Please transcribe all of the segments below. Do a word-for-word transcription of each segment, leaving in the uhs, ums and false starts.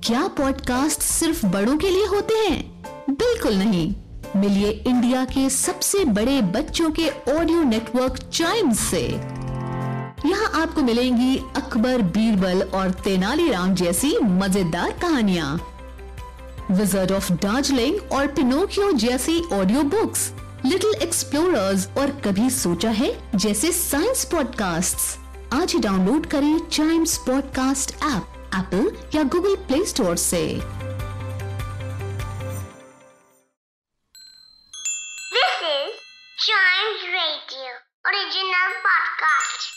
क्या पॉडकास्ट सिर्फ बड़ों के लिए होते हैं? बिल्कुल नहीं। मिलिए इंडिया के सबसे बड़े बच्चों के ऑडियो नेटवर्क चाइम्स से। यहाँ आपको मिलेंगी अकबर, बीरबल और तेनालीराम जैसी मजेदार कहानियाँ, विज़र्ड ऑफ दार्जिलिंग और पिनोकियो जैसी ऑडियो बुक्स, लिटिल एक्सप्लोरर्स और कभी सोचा है जैसे साइंस पॉडकास्ट्स। आज ही डाउनलोड करें चाइम्स पॉडकास्ट ऐप एप्पल या गूगल प्ले स्टोर से। This is Chimes Radio original podcast.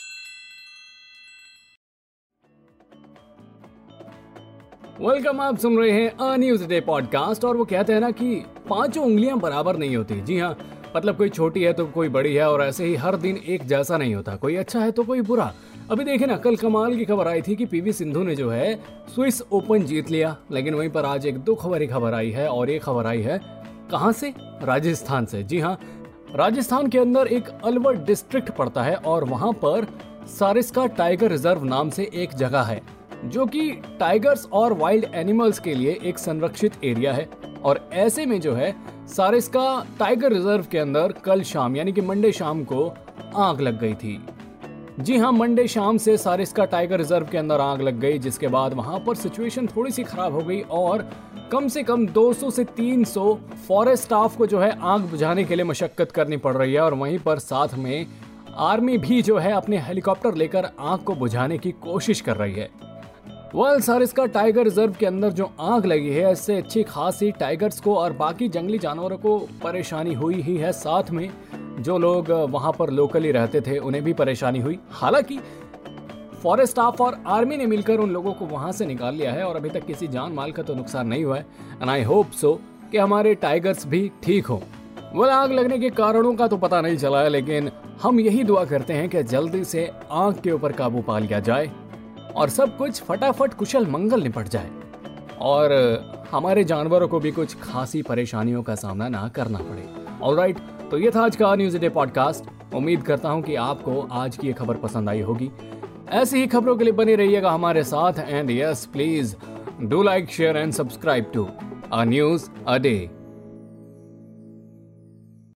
Welcome, आप सुन रहे हैं अ न्यूज डे पॉडकास्ट। और वो कहते हैं ना कि पांचों उंगलियां बराबर नहीं होती। जी हाँ, मतलब कोई छोटी है तो कोई बड़ी है, और ऐसे ही हर दिन एक जैसा नहीं होता। कोई अच्छा है तो कोई बुरा। अभी देखे ना, कल कमाल की खबर आई थी कि पीवी सिंधु ने जो है स्विस ओपन जीत लिया। लेकिन वहीं पर आज एक दुख भरी खबर आई है, और ये खबर आई है कहां से? राजस्थान से। जी हाँ, राजस्थान के अंदर एक अलवर डिस्ट्रिक्ट पड़ता है, और वहां पर सारिस्का टाइगर रिजर्व नाम से एक जगह है, जो कि टाइगर्स और वाइल्ड एनिमल्स के लिए एक संरक्षित एरिया है। और ऐसे में जो है सारिस्का टाइगर रिजर्व के अंदर कल शाम यानी कि मंडे शाम को आग लग गई थी। जी हाँ, मंडे शाम से सारिस्का टाइगर रिजर्व के अंदर आग लग गई, जिसके बाद वहां पर सिचुएशन थोड़ी सी खराब हो गई, और कम से कम दो सौ से तीन सौ फॉरेस्ट स्टाफ को जो है आग बुझाने के लिए मशक्कत करनी पड़ रही है। और वहीं पर साथ में आर्मी भी जो है अपने हेलीकॉप्टर लेकर आग को बुझाने की कोशिश कर रही है। वेल, सारिस्का टाइगर रिजर्व के अंदर जो आग लगी है, इससे अच्छी खासी टाइगर्स को और बाकी जंगली जानवरों को परेशानी हुई ही है। साथ में जो लोग वहां पर लोकली रहते थे उन्हें भी परेशानी हुई। हालांकि फॉरेस्ट स्टाफ और आर्मी ने मिलकर उन लोगों को वहां से निकाल लिया है, और अभी तक किसी जान माल का तो नुकसान नहीं हुआ है। एंड आई होप सो कि हमारे टाइगर्स भी ठीक हो। वो आग लगने के कारणों का तो पता नहीं चला है, लेकिन हम यही दुआ करते हैं कि जल्दी से आग के ऊपर काबू पा लिया जाए और सब कुछ फटाफट कुशल मंगल निपट जाए, और हमारे जानवरों को भी कुछ खासी परेशानियों का सामना ना करना पड़े। ऑलराइट, तो ये था आज का न्यूज़ डे पॉडकास्ट। उम्मीद करता हूँ कि आपको आज की ये खबर पसंद आई होगी। ऐसी ही खबरों के लिए बने रहिएगा हमारे साथ। And yes, please do like, share and subscribe to a news a day.